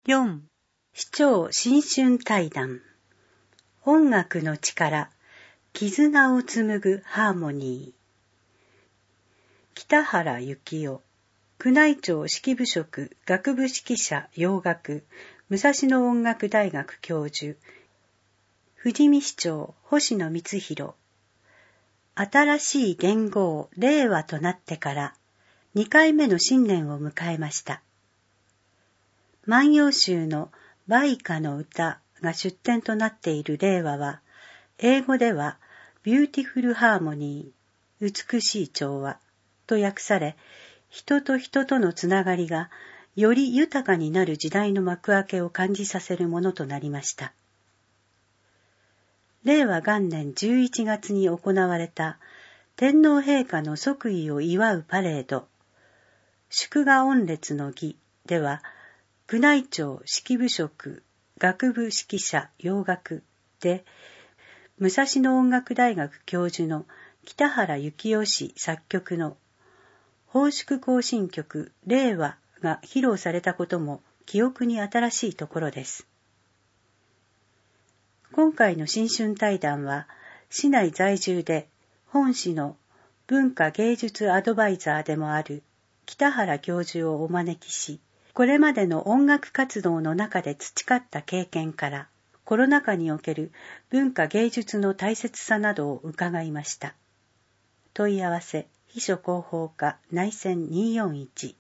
4. 市長新春対談。音楽の力、絆を紡ぐハーモニー。北原幸雄、宮内庁式部職楽部指揮者洋楽、武蔵野音楽大学教授、富士見市長星野光弘。新しい元号令和となってから2回目の新年を迎えました。万葉集の梅花の歌が出典となっている令和は、英語ではビューティフルハーモニー、美しい調和と訳され、人と人とのつながりがより豊かになる時代の幕開けを感じさせるものとなりました。令和元年11月に行われた天皇陛下の即位を祝うパレード、祝賀御列の儀では、宮内庁式部職楽部指揮者洋楽で、武蔵野音楽大学教授の北原幸雄氏作曲の奉祝行進曲令和が披露されたことも記憶に新しいところです。今回の新春対談は、市内在住で本市の文化芸術アドバイザーでもある北原教授をお招きし、これまでの音楽活動の中で培った経験から、コロナ禍における文化芸術の大切さなどを伺いました。問い合わせ、秘書広報課内線241。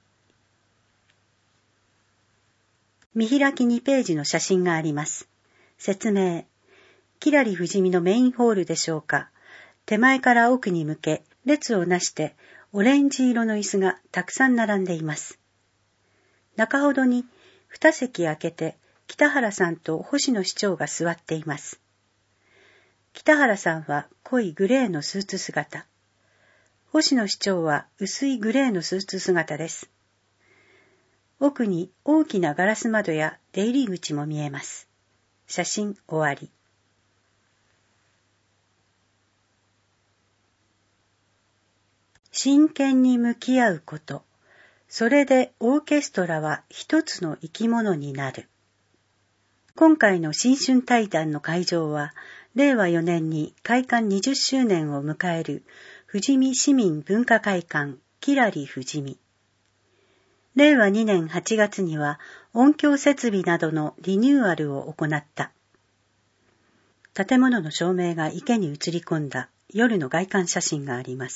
見開き2ページの写真があります。説明。きらり富士見のメインホールでしょうか。手前から奥に向け、列をなしてオレンジ色の椅子がたくさん並んでいます。中ほどに2席空けて北原さんと星野市長が座っています。北原さんは濃いグレーのスーツ姿。星野市長は薄いグレーのスーツ姿です。奥に大きなガラス窓や出入り口も見えます。写真終わり。真剣に向き合うこと。それでオーケストラは一つの生き物になる。今回の新春対談の会場は、令和4年に開館20周年を迎える富士見市民文化会館きらり富士見。令和2年8月には音響設備などのリニューアルを行った。建物の照明が池に映り込んだ夜の外観写真があります。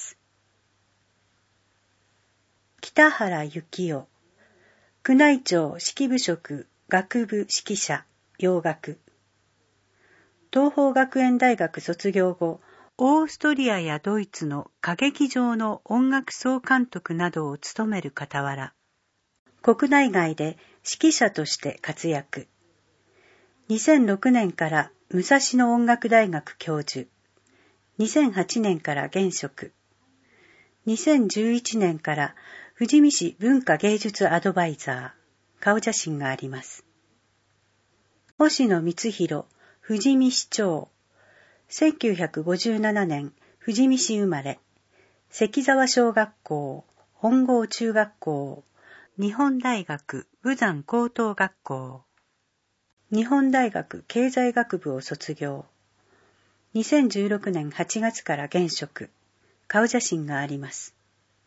北原幸雄、宮内庁式部職楽部指揮者洋楽。東邦学園大学卒業後、オーストリアやドイツの歌劇場の音楽総監督などを務める傍ら、国内外で指揮者として活躍。2006年から武蔵野音楽大学教授、2008年から現職、2011年から富士見市文化芸術アドバイザー、顔写真があります。星野光弘、富士見市長、1957年富士見市生まれ、関沢小学校、本郷中学校、日本大学武山高等学校、日本大学経済学部を卒業。2016年8月から現職、顔写真があります。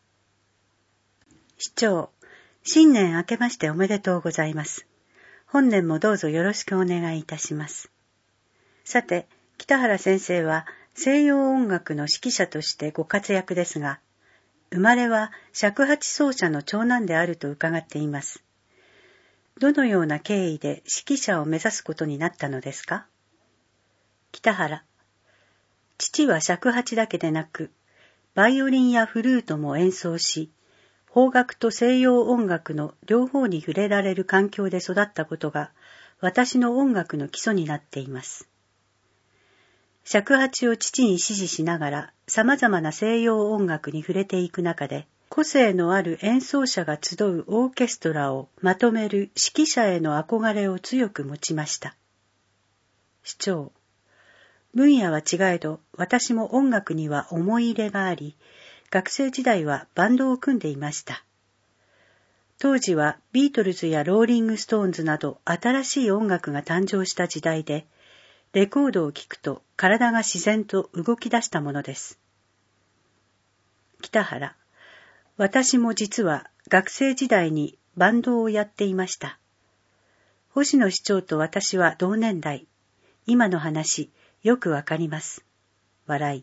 市長、新年明けましておめでとうございます。本年もどうぞよろしくお願いいたします。さて、北原先生は西洋音楽の指揮者としてご活躍ですが、生まれは尺八奏者の長男であると伺っています。どのような経緯で指揮者を目指すことになったのですか？北原、父は尺八だけでなく、バイオリンやフルートも演奏し、邦楽と西洋音楽の両方に触れられる環境で育ったことが私の音楽の基礎になっています。尺八を父に師事しながら様々な西洋音楽に触れていく中で、個性のある演奏者が集うオーケストラをまとめる指揮者への憧れを強く持ちました。市長、分野は違えど私も音楽には思い入れがあり、学生時代はバンドを組んでいました。 当時はビートルズやローリングストーンズなど新しい音楽が誕生した時代で、レコードを聴くと体が自然と動き出したものです。北原、私も実は学生時代にバンドをやっていました。星野市長と私は同年代。今の話、よくわかります。笑い。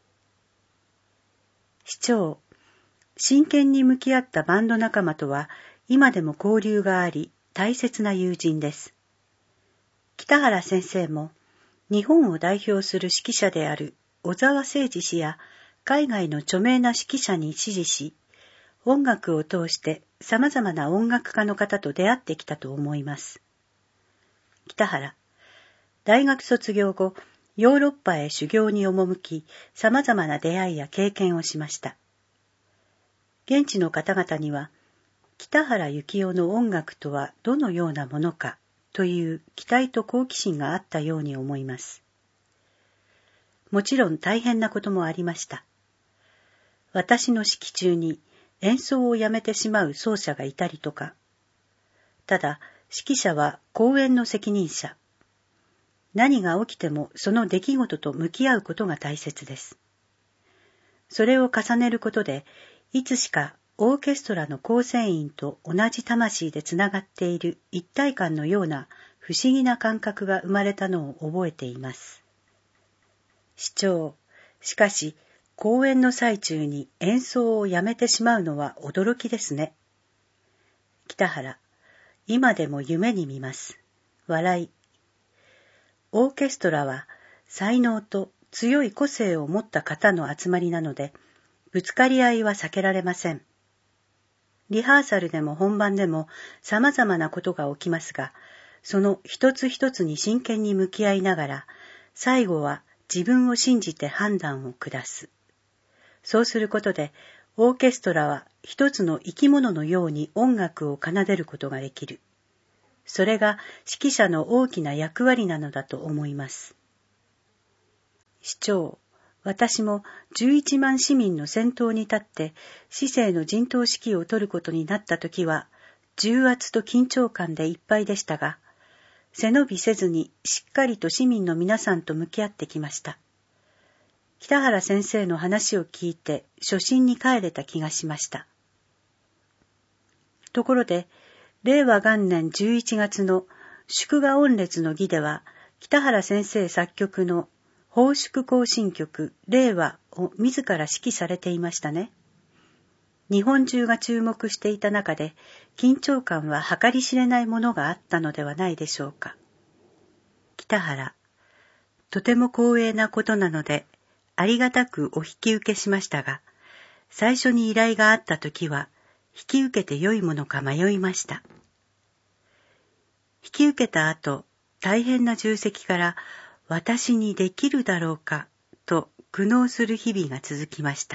市長、真剣に向き合ったバンド仲間とは今でも交流があり、大切な友人です。北原先生も日本を代表する指揮者である小沢誠二氏や海外の著名な指揮者に師事し、音楽を通して様々な音楽家の方と出会ってきたと思います。北原、大学卒業後、ヨーロッパへ修行に赴き、様々な出会いや経験をしました。現地の方々には、北原幸雄の音楽とはどのようなものかという期待と好奇心があったように思います。もちろん大変なこともありました。私の指揮中に演奏をやめてしまう奏者がいたりとか、ただ指揮者は公演の責任者。何が起きてもその出来事と向き合うことが大切です。それを重ねることで、いつしかオーケストラの構成員と同じ魂でつながっている一体感のような不思議な感覚が生まれたのを覚えています。市長、しかし公演の最中に演奏をやめてしまうのは驚きですね。北原、今でも夢に見ます。笑い。オーケストラは才能と強い個性を持った方の集まりなので、ぶつかり合いは避けられません。リハーサルでも本番でも様々なことが起きますが、その一つ一つに真剣に向き合いながら、最後は自分を信じて判断を下す。そうすることで、オーケストラは一つの生き物のように音楽を奏でることができる。それが指揮者の大きな役割なのだと思います。市長、私も11万市民の先頭に立って市政の陣頭指揮を取ることになったときは、重圧と緊張感でいっぱいでしたが、背伸びせずにしっかりと市民の皆さんと向き合ってきました。北原先生の話を聞いて初心に帰れた気がしました。ところで、令和元年11月の祝賀御列の儀では、北原先生作曲の奉祝行進曲令和を自ら指揮されていましたね。日本中が注目していた中で、緊張感は計り知れないものがあったのではないでしょうか。北原、とても光栄なことなので、ありがたくお引き受けしましたが、最初に依頼があったときは、引き受けて良いものか迷いました。引き受けた後、大変な重責から私にできるだろうかと苦悩する日々が続きました。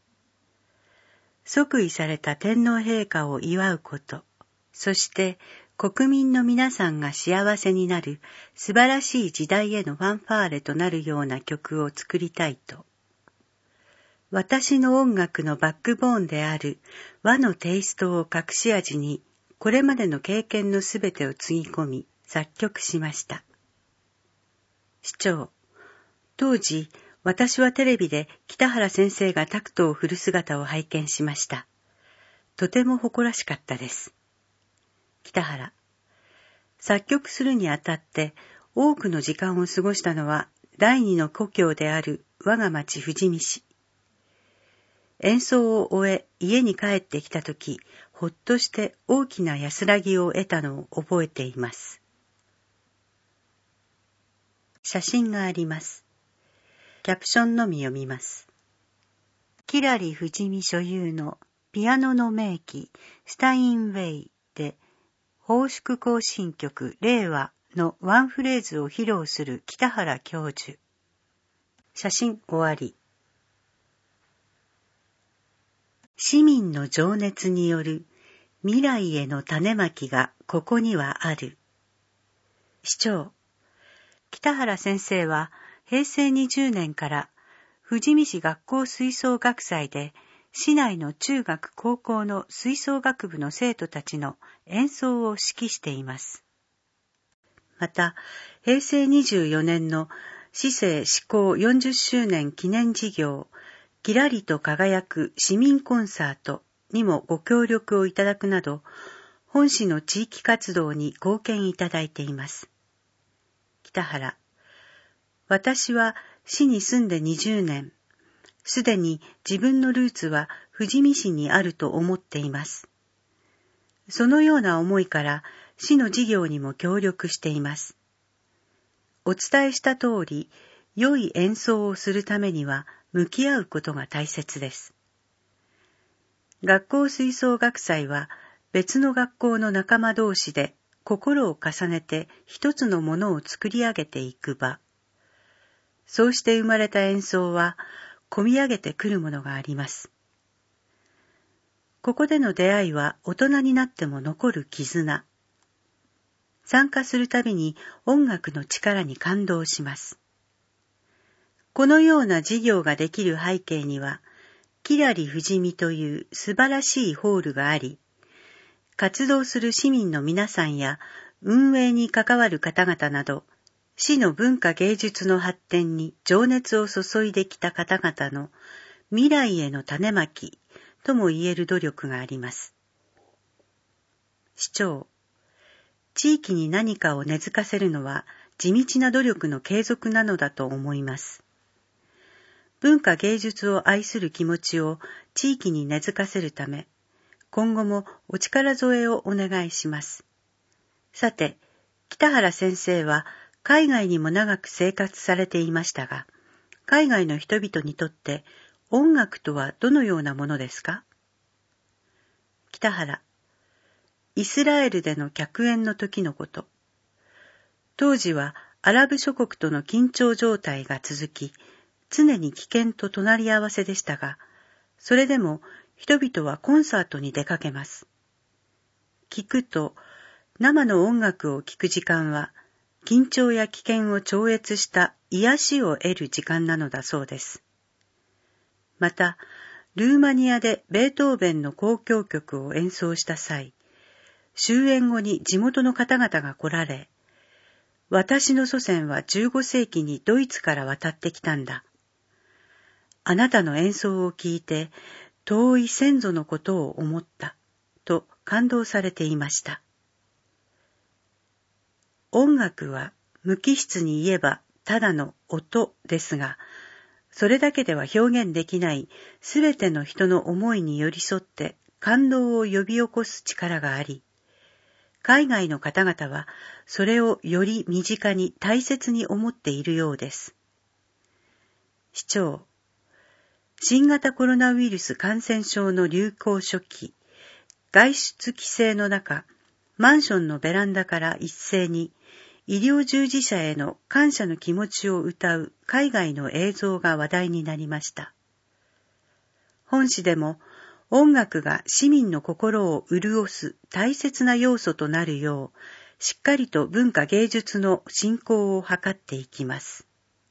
即位された天皇陛下を祝うこと、そして国民の皆さんが幸せになる素晴らしい時代へのファンファーレとなるような曲を作りたいと。私の音楽のバックボーンである和のテイストを隠し味に、これまでの経験のすべてをつぎ込み、作曲しました。市長、当時、私はテレビで北原先生がタクトを振る姿を拝見しました。とても誇らしかったです。北原、作曲するにあたって多くの時間を過ごしたのは第二の故郷である我が町富士見市。演奏を終え家に帰ってきたとき、ほっとして大きな安らぎを得たのを覚えています。写真があります。キャプションのみ読みます。キラリ富士見所有のピアノの名器スタインウェイで奉祝行進曲令和のワンフレーズを披露する北原教授。写真終わり。市民の情熱による未来への種まきがここにはある。市長、北原先生は平成20年から富士見市学校吹奏楽祭で市内の中学高校の吹奏楽部の生徒たちの演奏を指揮しています。また、平成24年の市政施行40周年記念事業、きらりと輝く市民コンサートにもご協力をいただくなど、本市の地域活動に貢献いただいています。北原、私は市に住んで20年、すでに自分のルーツは富士見市にあると思っています。そのような思いから市の事業にも協力しています。お伝えした通り、良い演奏をするためには向き合うことが大切です。学校吹奏楽祭は別の学校の仲間同士で心を重ねて一つのものを作り上げていく場。そうして生まれた演奏は込み上げてくるものがあります。ここでの出会いは大人になっても残る絆。参加するたびに音楽の力に感動します。このような事業ができる背景には、きらり富士見という素晴らしいホールがあり、活動する市民の皆さんや運営に関わる方々など、市の文化芸術の発展に情熱を注いできた方々の未来への種まきとも言える努力があります。市長、地域に何かを根付かせるのは地道な努力の継続なのだと思います。文化芸術を愛する気持ちを地域に根付かせるため、今後もお力添えをお願いします。さて、北原先生は海外にも長く生活されていましたが、海外の人々にとって音楽とはどのようなものですか？北原、イスラエルでの客演の時のこと。当時はアラブ諸国との緊張状態が続き、常に危険と隣り合わせでしたが、それでも人々はコンサートに出かけます。聞くと、生の音楽を聴く時間は、緊張や危険を超越した癒しを得る時間なのだそうです。また、ルーマニアでベートーベンの交響曲を演奏した際、終演後に地元の方々が来られ、私の祖先は15世紀にドイツから渡ってきたんだ。あなたの演奏を聞いて、遠い先祖のことを思った、と感動されていました。音楽は無機質に言えばただの音ですが、それだけでは表現できないすべての人の思いに寄り添って感動を呼び起こす力があり、海外の方々はそれをより身近に大切に思っているようです。市長、新型コロナウイルス感染症の流行初期、外出規制の中、マンションのベランダから一斉に医療従事者への感謝の気持ちを歌う海外の映像が話題になりました。本市でも音楽が市民の心を潤す大切な要素となるよう、しっかりと文化芸術の振興を図っていきます。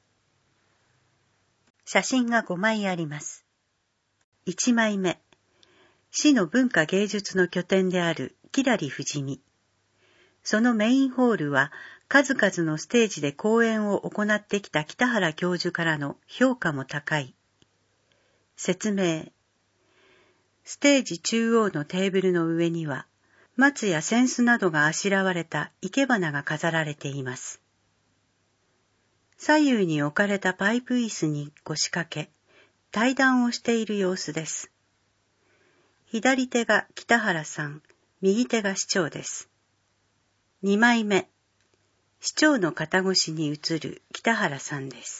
写真が5枚あります。1枚目、市の文化芸術の拠点であるきらり富士見。そのメインホールは数々のステージで講演を行ってきた北原教授からの評価も高い。説明。ステージ中央のテーブルの上には松や扇子などがあしらわれた生け花が飾られています。左右に置かれたパイプ椅子に腰掛け、対談をしている様子です。左手が北原さん、右手が市長です。2枚目、市長の肩越しに映る北原さんです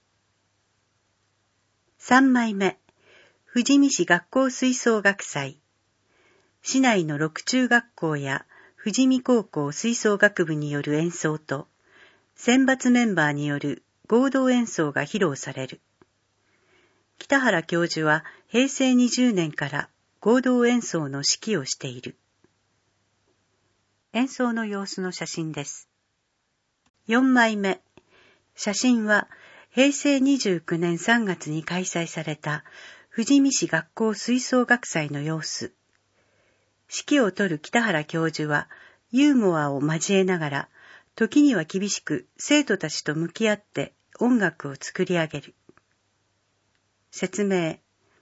。3枚目、富士見市学校吹奏楽祭。市内の6中学校や富士見高校吹奏楽部による演奏と、選抜メンバーによる合同演奏が披露される。北原教授は平成20年から合同演奏の指揮をしている。演奏の様子の写真です。4枚目。写真は平成29年3月に開催された富士見市学校吹奏楽祭の様子。指揮を執る北原教授は、ユーモアを交えながら、時には厳しく生徒たちと向き合って音楽を作り上げる。説明。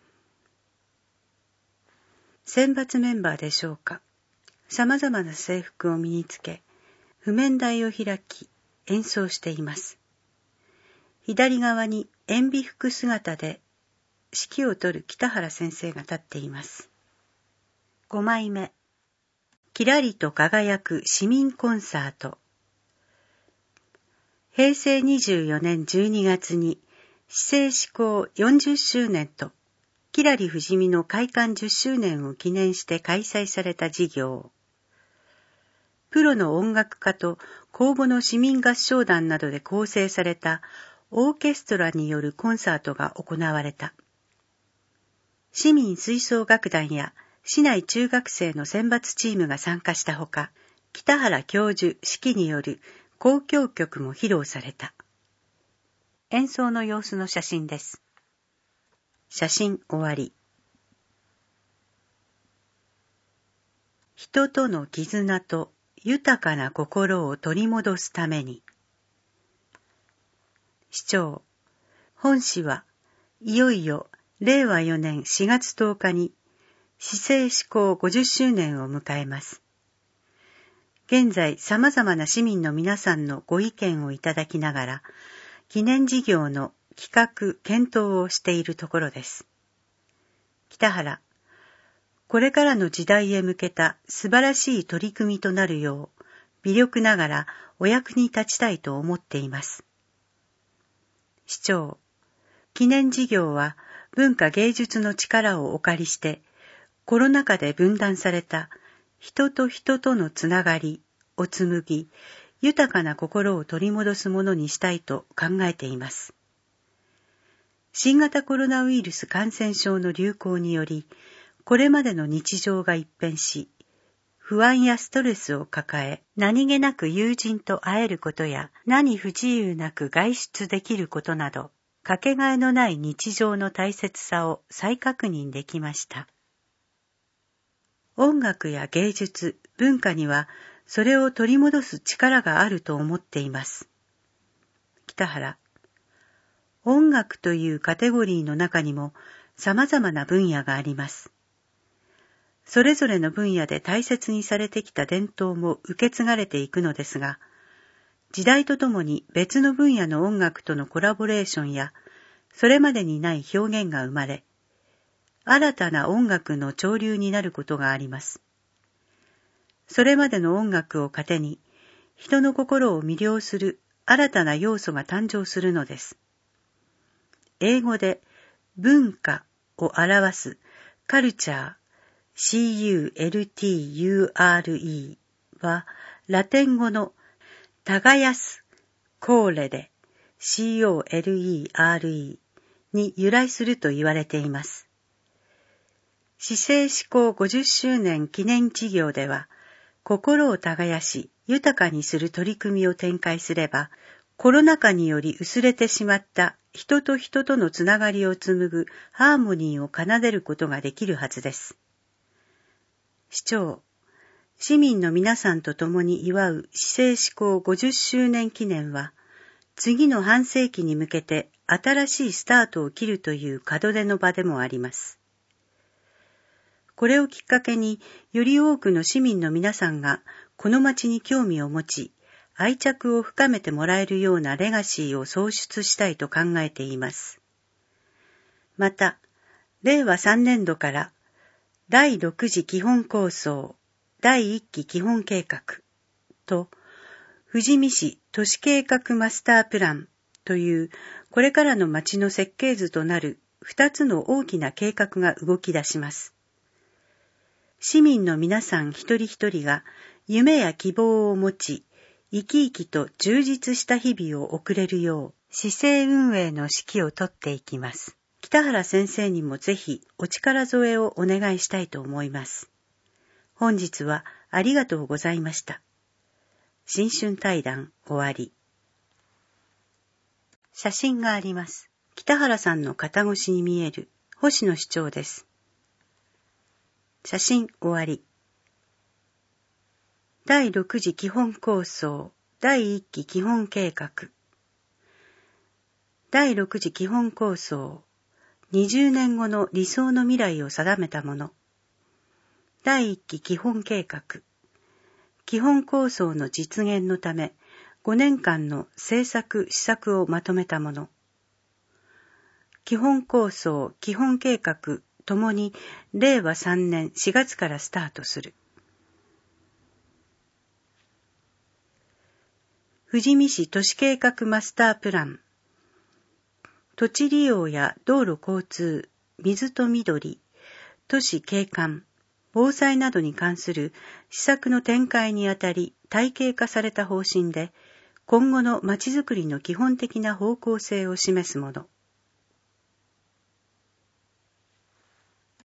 選抜メンバーでしょうか。様々な制服を身につけ、譜面台を開き演奏しています。左側に塩ビ服姿で指揮を執る北原先生が立っています。5枚目。きらりと輝く市民コンサート。平成24年12月に市制施行40周年ときらり富士見の開館10周年を記念して開催された事業。プロの音楽家と公募の市民合唱団などで構成されたオーケストラによるコンサートが行われた。市民吹奏楽団や市内中学生の選抜チームが参加したほか、北原教授指揮による交響曲も披露された。演奏の様子の写真です。写真終わり。人との絆と豊かな心を取り戻すために。市長、本市はいよいよ令和4年4月10日に市制施行50周年を迎えます。現在様々な市民の皆さんのご意見をいただきながら、記念事業の企画・検討をしているところです。北原、これからの時代へ向けた素晴らしい取り組みとなるよう、微力ながらお役に立ちたいと思っています。市長、記念事業は文化芸術の力をお借りして、コロナ禍で分断された人と人とのつながりを紡ぎ、豊かな心を取り戻すものにしたいと考えています。新型コロナウイルス感染症の流行により、これまでの日常が一変し、不安やストレスを抱え、何気なく友人と会えることや、何不自由なく外出できることなど、かけがえのない日常の大切さを再確認できました。音楽や芸術、文化にはそれを取り戻す力があると思っています。北原、音楽というカテゴリーの中にも様々な分野があります。それぞれの分野で大切にされてきた伝統も受け継がれていくのですが、時代とともに別の分野の音楽とのコラボレーションや、それまでにない表現が生まれ、新たな音楽の潮流になることがあります。それまでの音楽を糧に、人の心を魅了する新たな要素が誕生するのです。英語で文化を表すカルチャー、CULTURE はラテン語の耕す、コーレで COLERE に由来すると言われています。市制施行50周年記念事業では、心を耕し豊かにする取り組みを展開すれば、コロナ禍により薄れてしまった人と人とのつながりを紡ぐハーモニーを奏でることができるはずです。市長、市民の皆さんと共に祝う市制施行50周年記念は、次の半世紀に向けて新しいスタートを切るという門出の場でもあります。これをきっかけに、より多くの市民の皆さんがこの町に興味を持ち、愛着を深めてもらえるようなレガシーを創出したいと考えています。また、令和3年度から第6次基本構想、第1期基本計画と、富士見市都市計画マスタープランというこれからの町の設計図となる2つの大きな計画が動き出します。市民の皆さん一人一人が夢や希望を持ち、生き生きと充実した日々を送れるよう、市政運営の指揮を執っていきます。北原先生にもぜひお力添えをお願いしたいと思います。本日はありがとうございました。新春対談終わり。写真があります。北原さんの肩越しに見える星野市長です。写真終わり。第6次基本構想第1期基本計画。第6次基本構想20年後の理想の未来を定めたもの。第1期基本計画。基本構想の実現のため5年間の政策施策をまとめたもの。基本構想、基本計画ともに令和3年4月からスタートする。富士見市都市計画マスタープラン。土地利用や道路交通、水と緑、都市景観、防災などに関する施策の展開にあたり体系化された方針で、今後のまちづくりの基本的な方向性を示すもの。